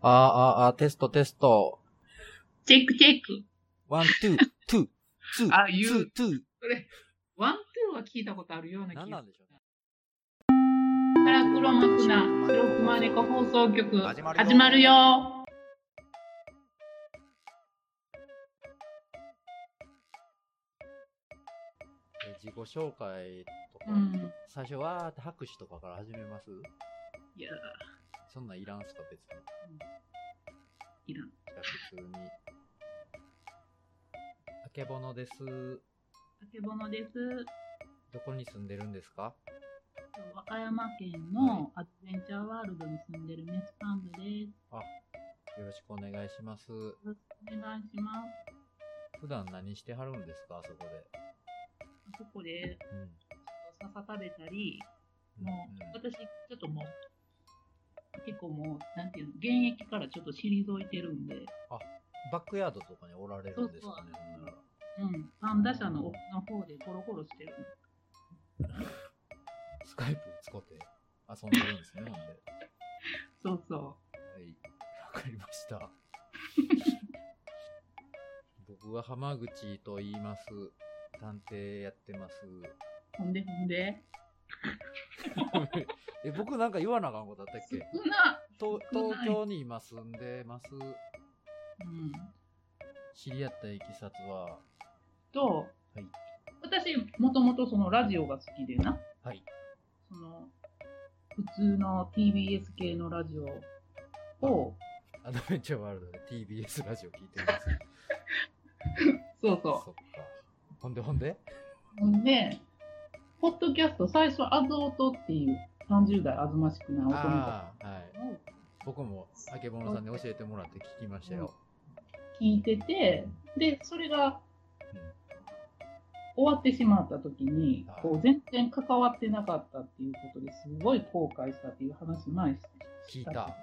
テストテスト。 チェックチェック。 ワン、ツー、ツー、ツー、 あ、 ツー、ツー。 それ、ワン、ツーは聞いたことあるような気がする。 何なんでしょうね。 カラクロマクな白熊猫放送局始まるよ始まるよ。 自己紹介とか、最初は拍手とかから始めます？ いやそんなんいらんすか別に。 いらん。 じゃあ普通に。あけぼのです。 あけぼのです。 どこに住んでるんですか？ 和歌山県のアドベンチャーワールドに住んでるメスパンダです。 あ、よろしくお願いします。 よろしくお願いします。 普段何してはるんですか、あそこで。 あそこで、笹食べたり、私、ちょっともう、結構もう、なんていうの、現役からちょっと退いてるんで。 あ、バックヤードとかにおられるんですかね、ほんなら。 パンダ社の奥の方でゴロゴロしてる。 スカイプ使って遊んでるんですね、ほんで。 そうそう。 はい、わかりました。僕は浜口と言います。探偵やってます。 ほんで僕なんか言わなあかんことあったっけ？東京に今住んでます。知り合ったいきさつははい、私もともとそのラジオが好きでな、はい、その普通の TBS 系のラジオをアドベンチャーワールドで TBS ラジオ聞いてます。 そうそう。 そっか。ほんでポッドキャスト、最初、アズオトっていう30代あずましくない大人はい。僕もあけぼのさんに教えてもらって聞きましたよ。 聞いてて、で、それが、終わってしまった時に、こう全然関わってなかったっていうことですごい後悔したっていう話前に聞いた。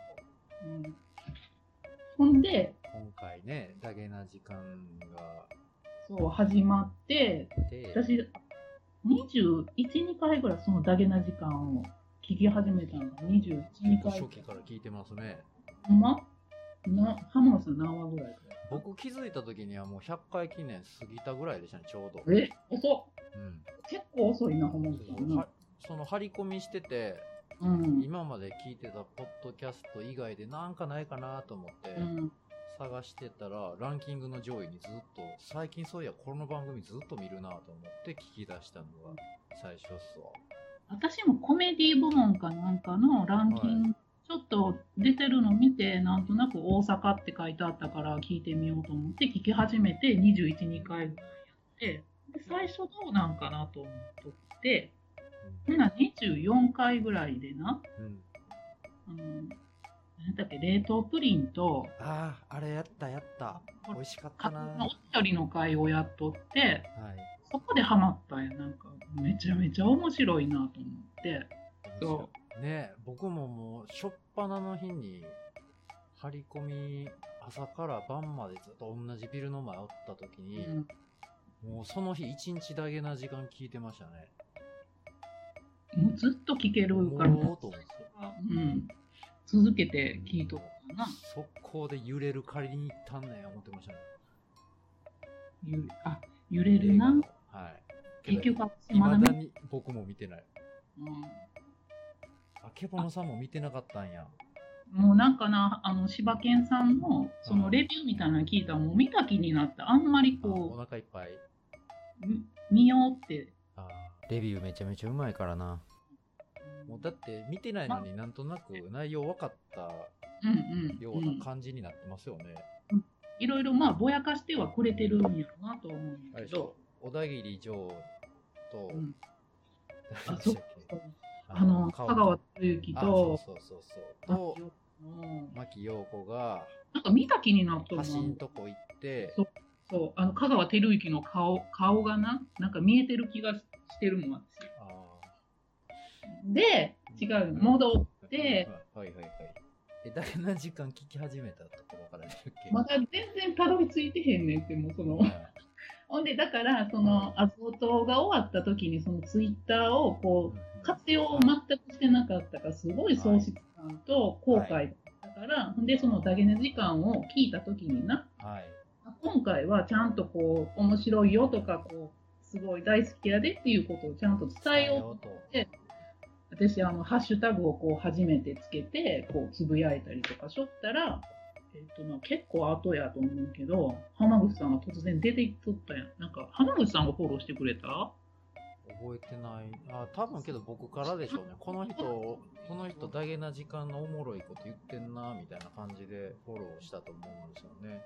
ほんで、 今回ね、ダゲな時間がそう始まって、私21、2回ぐらいそのダゲな時間を聞き始めたのが21、2回。 初期から聞いてますね。 ほんま？浜田さん何話ぐらい？ 僕気づいた時にはもう100回記念過ぎたぐらいでしたね、ちょうど。 遅っ。結構遅いな、浜田さん。 その張り込みしてて、今まで聞いてたポッドキャスト以外でなんかないかなと思って、探してたらランキングの上位にずっと最近そういやこの番組ずっと見るなと思って聞き出したのが最初っすわ。 私もコメディ部門かなんかのランキング、ちょっと出てるの見てなんとなく大阪って書いてあったから聞いてみようと思って聞き始めて21、2回ぐらいやってで最初どうなんかなと思っとって24回ぐらいでな、何だっけ、冷凍プリンと、 あれやった。美味しかったな。 お一人の会をやっとって、そこでハマったんや。なんか、めちゃめちゃ面白いなと思って。 そうね、僕ももう、しょっぱなの日に、張り込み、朝から晩までずっと同じビルの前おった時に、もうその日一日だけな時間聞いてましたね。 もうずっと聞けるから。続けて聞いとったな。 速攻で揺れる借りに行ったんねん思ってましたね。 揺れるな。結局まだに僕も見てない。あけぼのさんも見てなかったんや。 もうなんかな、柴犬さんのそのレビューみたいなの聞いたらもう見た気になって、あんまりこうお腹いっぱい見ようって。 レビューめちゃめちゃうまいからな。もうだって見てないのになんとなく内容分かったような感じになってますよね。 いろいろぼやかしてはくれてるんやろなと思うんだけど。 小田切城と、 香川照之と、 牧陽子が、 なんか見た気になったの。 橋んとこ行って、 そう、香川照之の顔がなんか見えてる気がしてるの、私。で、違う、戻って、 だけな時間聞き始めたところからだっけ？ まだ全然たどり着いてへんねんって、もうその、ほんで、だから、その、アズオトが終わった時に、そのツイッターを活用を全くしてなかったから、すごい喪失感と後悔だったから、で、そのダゲな時間を聞いたときにな、 はい。 今回はちゃんとこう、面白いよとか、こう、すごい大好きやでっていうことをちゃんと伝えようと思って、私、ハッシュタグをこう、初めてつけて、こう、つぶやいたりとかしょったら、結構後やと思うけど、浜口さんが突然出てきとったやん。なんか、浜口さんがフォローしてくれた？ 覚えてない。あ、多分けど僕からでしょうね。この人、ダゲな時間のおもろいこと言ってんな、みたいな感じでフォローしたと思うんですよね。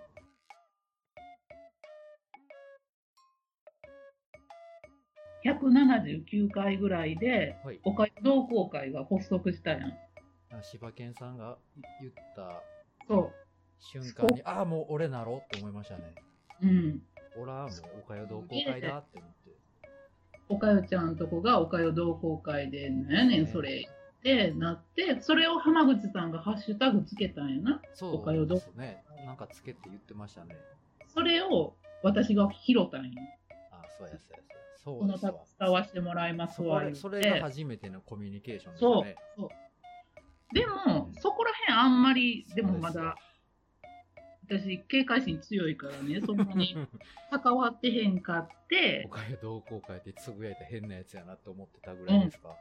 179回ぐらいで、 はい。 おかゆ同好会が発足したやん。 柴犬さんが言ったそう。 瞬間に、ああ、もう俺なろって思いましたね。 うん。 俺はもうおかゆ同好会だって思って。 おかゆちゃんとこがおかゆ同好会で、なんやねん、それ。ってなって、それを浜口さんがハッシュタグつけたんやな。 そうですね。なんかつけて言ってましたね。 それを私が拾ったんや。 あ、そうや。そうですわ。 伝わしてもらいますわ。 それが初めてのコミュニケーションでしたね。 そう。でも、そこら辺あんまり、でもまだ、私、警戒心強いからね、そんなに関わってへんかって。 おかゆ同好会ってつぶやいた変なやつやなって思ってたぐらいですか。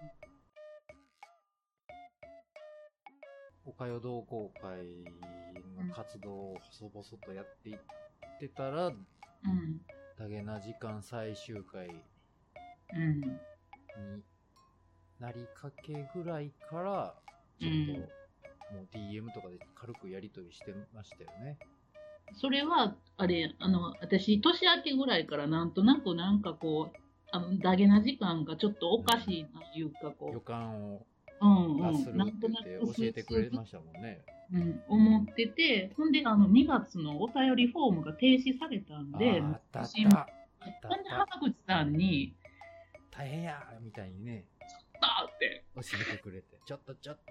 おかゆ同好会の活動を細々とやっていってたら、ダゲな時間最終回になりかけぐらいから、ちょっと、もう DM とかで軽くやり取りしてましたよね。 それは、私、年明けぐらいからなんとなくこう、ダゲな時間がちょっとおかしいないうか、こう。 予感をするなんって言って教えてくれましたもんね。 思ってて、ほんで、2月のお便りフォームが停止されたんで、ほんで、浜口さんに、 大変やみたいにね、 ちょっとって教えてくれて、ちょっとってなって。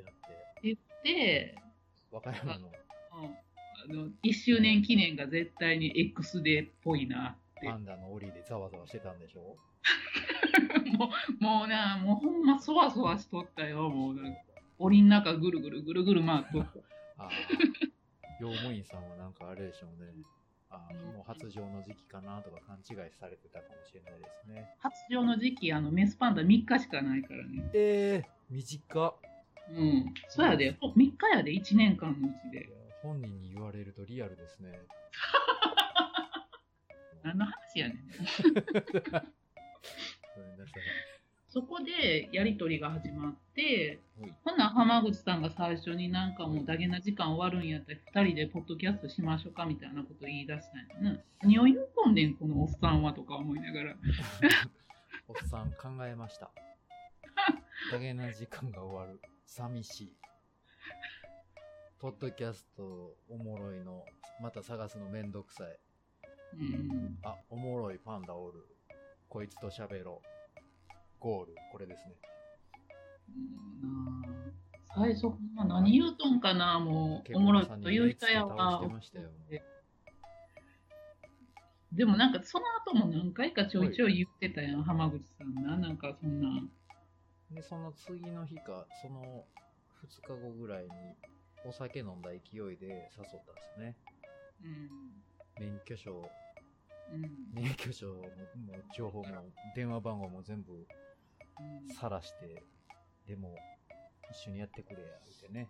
言って、 和歌山の。 1周年記念が絶対に X デーっぽいなって。 パンダの檻でざわざわしてたんでしょもうほんまそわそわしとったよ。もう檻の中ぐるぐる回っとった。 ああ、用務員さんはなんかあれでしょうね。もう発情の時期かなとか勘違いされてたかもしれないですね。 発情の時期、メスパンダ3日しかないからね。 短っ。 そうやで。3日やで、1年間のうちで。 本人に言われるとリアルですね。 何の話やねん。そこでやりとりが始まって、ほな浜口さんが最初になんかもうダゲな時間終わるんやったら2人でポッドキャストしましょうかみたいなこと言い出したんやな。何を言うとんねんこのおっさんはとか思いながら。 おっさん考えました。ダゲな時間が終わる。寂しい。ポッドキャストおもろいのまた探すのめんどくさい。おもろいパンダおる。こいつと喋ろう。ゴール、これですね。 最初、何言うとんかな、もう、おもろいと言う人やわ。でもなんか、その後も何回かちょいちょい言ってたやん、浜口さんな。なんか、そんな。 で、その次の日か、その2日後ぐらいに、お酒飲んだ勢いで誘ったんですね。免許証の情報も電話番号も全部晒して、でも一緒にやってくれや言ってね。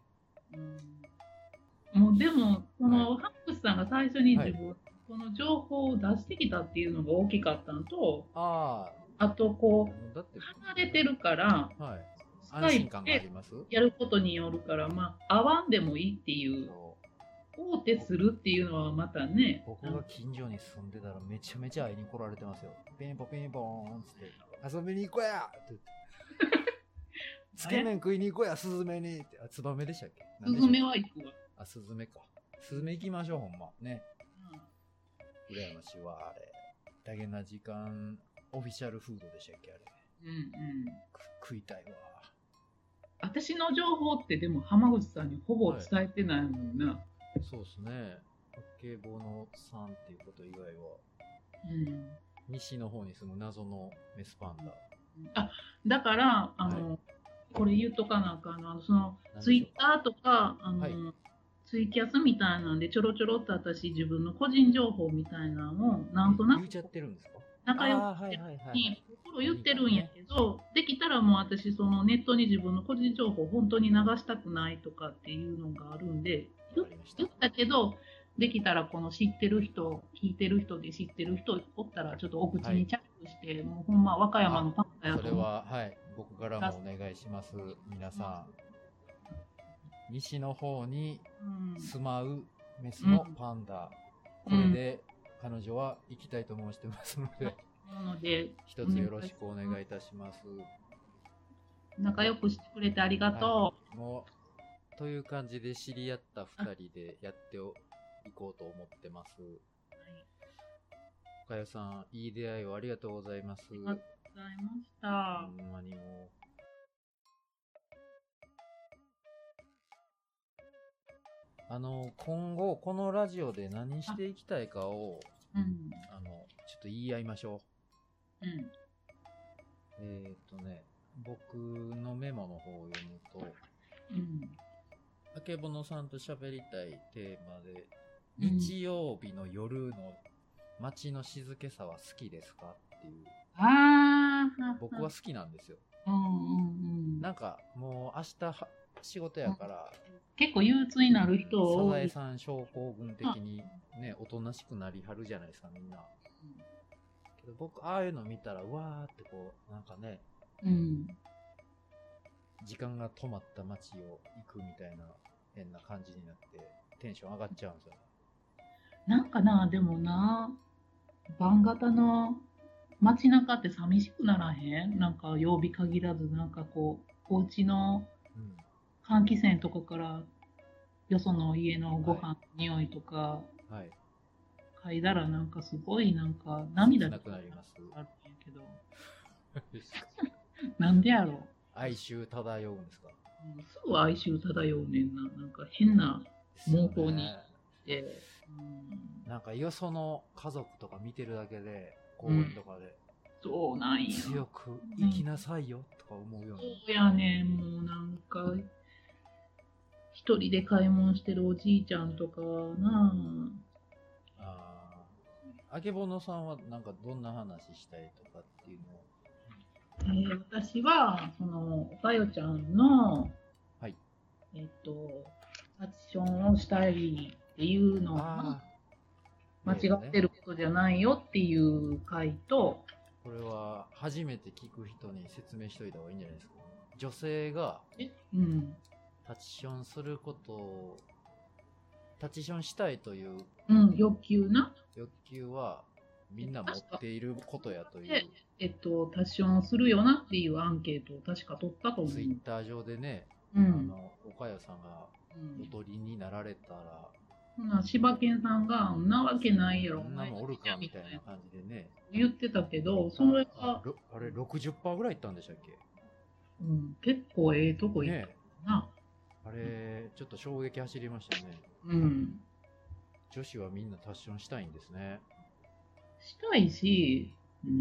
もうでもこのハックスさんが最初に自分、この情報を出してきたっていうのが大きかったのと、あとこう離れてるから、 安心感があります。 やることによるから、会わんでもいいっていう。大手するっていうのはまたね。 僕が近所に住んでたらめちゃめちゃ会いに来られてますよ。ピンポピンポーンっつって遊びに行こうやって言って。つけ麺食いに行こうや、スズメにって。ツバメでしたっけ？ スズメは行くわ。 スズメか。スズメ行きましょう、ほんま。ね。羨ましいわ、あれ。ダゲな時間、オフィシャルフードでしたっけ、あれ。食いたいわ。 私の情報ってでも浜口さんにほぼ伝えてないもんな。 そうですね。警棒のさんっていうこと以外は、西の方に住む謎のメスパンダ。 だから、これ言うとかなあかんの、そのツイッターとかツイキャスみたいなんで、ちょろちょろっと私自分の個人情報みたいなのを、なんとなく言っちゃってるんですか？ 仲良くに心言ってるんやけど、できたらもう私そのネットに自分の個人情報を本当に流したくないとかっていうのがあるんで、言ったけど、できたらこの知ってる人、聞いてる人で知ってる人おったらちょっとお口にチャックして、もうほんま和歌山のパンダやと思う。 それは、はい、僕からもお願いします。皆さん。西の方に住まうメスのパンダ、これで彼女は行きたいと申してますので、一つよろしくお願いいたします。 仲良くしてくれてありがとう。もうという感じで知り合った2人でやっていこうと思ってます。おかよさん、いい出会いをありがとうございます。ありがとうございました。 ほんまにもう。今後、このラジオで何していきたいかを、ちょっと言い合いましょう。僕のメモの方を読むと、あけぼのさんと喋りたいテーマで、日曜日の夜の街の静けさは好きですかっていう。僕は好きなんですよ。なんか、もう明日仕事やから、 結構憂鬱になる人サザエさん症候群的にね、おとなしくなりはるじゃないですか、みんな。けど僕、ああいうの見たら、うわーってこう、なんかね、時間が止まった街を行くみたいな変な感じになって、テンション上がっちゃうんですよ。 なんかな、でもな、晩型の街中って寂しくならへん？なんか曜日限らず、なんかこう、お家の換気扇とかからよその家のご飯の匂いとか嗅いだらなんかすごいなんか涙なくなります。 あるんやけどなんでやろう。 哀愁漂うんですか？ すぐ哀愁漂うねんな。なんか変な妄想にして、 なんかよその家族とか見てるだけで公園とかで、 そうなんや。 強く生きなさいよとか思うような。 そうやねん、もうなんか一人で買い物してるおじいちゃんとかなあけぼのさんはなんかどんな話したいとかっていうのを。 私はそのおかよちゃんのタッチションをしたいっていうのは間違ってることじゃないよっていう回と、 これは初めて聞く人に説明しといた方がいいんじゃないですか。女性がタッチションすることを、タッチションしたいという、 欲求はみんな持っていることやという。 タッチションするよなっていうアンケートを確か取ったと思う。 ツイッター上でね、おかよさんがおとりになられたら、 柴犬さんが、んなわけないやろ。 そんなもんおるかみたいな感じでね。 言ってたけど、それが。 あれ、60% ぐらいいったんでしたっけ？ 結構ええとこ行ったな。 あれ、ちょっと衝撃走りましたね。女子はみんなタッチションしたいんですね。 したいし、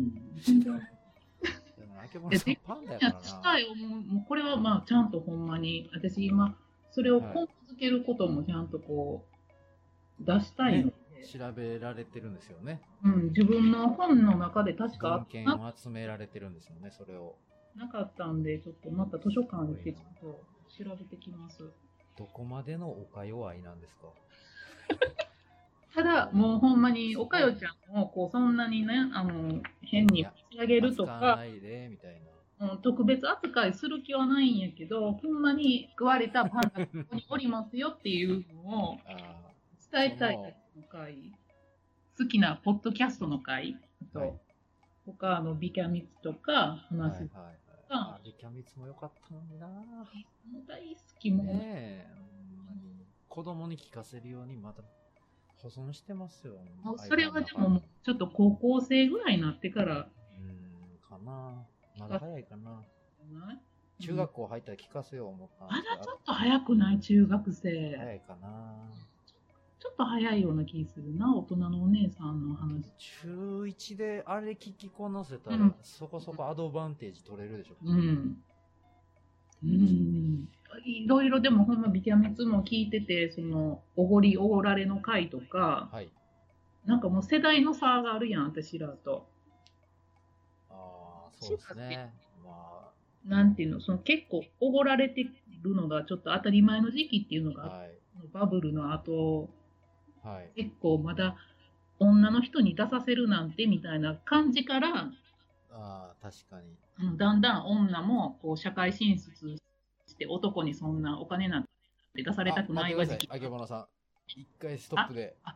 あけぼのさんパンダやからな。 したい、もうこれはまあちゃんとほんまに、私今、それを根付けることもちゃんとこう、出したいので。 調べられてるんですよね。 自分の本の中で確か文献を集められてるんですよね、それを。 なかったんで、ちょっとまた図書館行ってちょっと調べてきます。 どこまでのおかよ愛なんですか？ ただ、もうほんまに、おかよちゃんをこうそんなにね、変に仕上げるとか、特別扱いする気はないんやけど、ほんまに食われたパンダがここにおりますよっていうのを伝えたいの回、好きなポッドキャストの回、あと、他ビキャミツとか話すとか、 ビキャミツも良かったのになぁ。 大好きもね。子供に聞かせるようにまた保存してますよ。 それはでもちょっと高校生ぐらいになってから。 かな。まだ早いかな。中学校入ったら聞かせよう思ったんですけど。 まだちょっと早くない？中学生。 早いかな。 ちょっと早いような気するな、大人のお姉さんの話。 中1であれ聞きこなせたら、そこそこアドバンテージ取れるでしょ。 いろいろでもほんまビキャミツも聞いてて、その、おごりおごられの会とか、 はい。 なんかもう世代の差があるやん、私らと。 ああ、そうですね。まなんていうの、その結構おごられてるのがちょっと当たり前の時期っていうのあ、 が、 はい。 バブルの後、 はい。 結構まだ女の人に出させるなんてみたいな感じから、 ああ、確かに。 だんだん女もこう社会進出して男にそんなお金なんて出されたあ、 くな待ってください。 いわ時期。 あけぼのさん。一回ストッあ、 プで。 あ、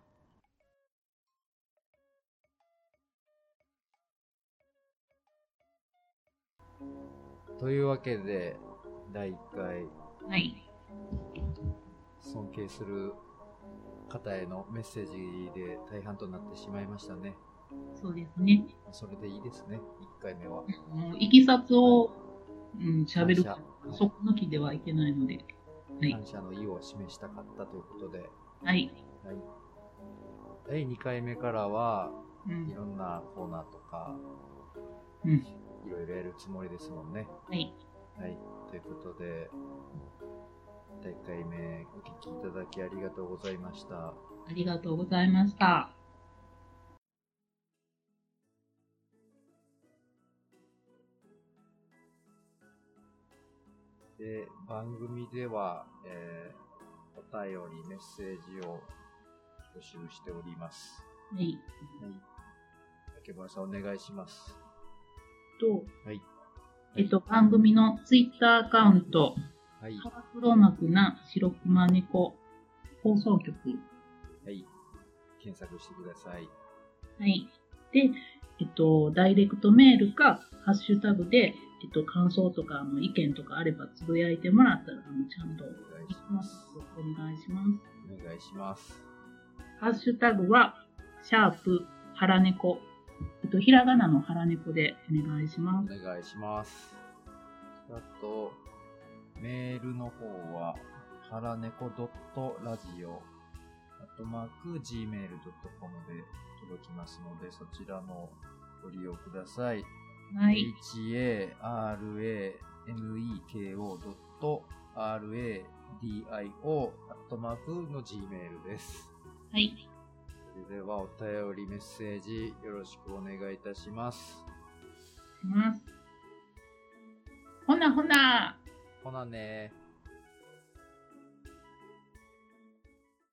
というわけで、第1回、 はい。 尊敬する方へのメッセージで大半となってしまいましたね。 そうですね。 それでいいですね。1回目は。 もういきさつを、喋る感謝、 そこ抜きではいけないので。はい。 感謝の意を示したかったということで、 はい。 はい。第2回目からは、 うんいろんなコーナーとか、 うん。 いろいろやるつもりですもんね。 はい。 はい。ということで、第1回目お聞きいただきありがとうございました。 ありがとうございました。 で、番組では、お便り、メッセージを募集しております。 はい。 はい。竹村さんお願いします。はい。 番組のツイッターアカウント、 はい。 幅黒幕な白熊猫放送局。 はい。検索してください。 はい。で、ダイレクトメールか、ハッシュタグで、感想とか、意見とかあればつぶやいてもらったら、ちゃんとお願いします。 お願いします。 お願いします。 ハッシュタグは、シャープ、ハラネコ。ひらがなのハラネコでお願いします。 お願いします。あと、メールの方は、はらねこ .radio@gmail.com で届きますので、そちらもご利用ください。 はい。 haraneko.radio@ の Gmail です。 はい。 それではお便りメッセージよろしくお願いいたします。 ほなほな。 ほなね。